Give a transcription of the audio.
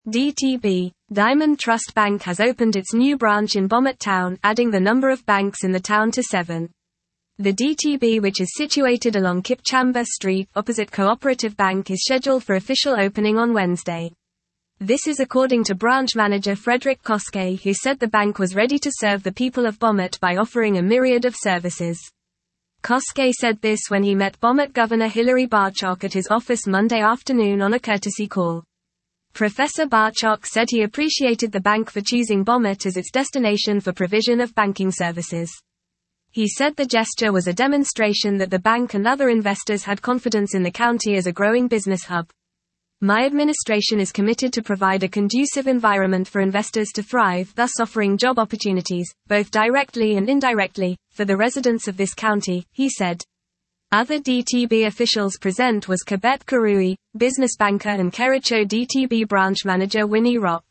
DTB, Diamond Trust Bank has opened its new branch in Bommet Town, adding the number of banks in the town to 7. The DTB, which is situated along Kipchamba Street opposite Cooperative Bank, is scheduled for official opening on Wednesday. This is according to branch manager Frederick Koske, who said the bank was ready to serve the people of Bommet by offering a myriad of services. Koske said this when he met Bommet Governor Hilary Barchok at his office Monday afternoon on a courtesy call. Professor Barchok said he appreciated the bank for choosing Bommet as its destination for provision of banking services. He said the gesture was a demonstration that the bank and other investors had confidence in the county as a growing business hub. My administration is committed to provide a conducive environment for investors to thrive, thus offering job opportunities, both directly and indirectly, for the residents of this county, he said. Other DTB officials present was Kibet Karui, business banker, and Kericho DTB branch manager Winnie Rock.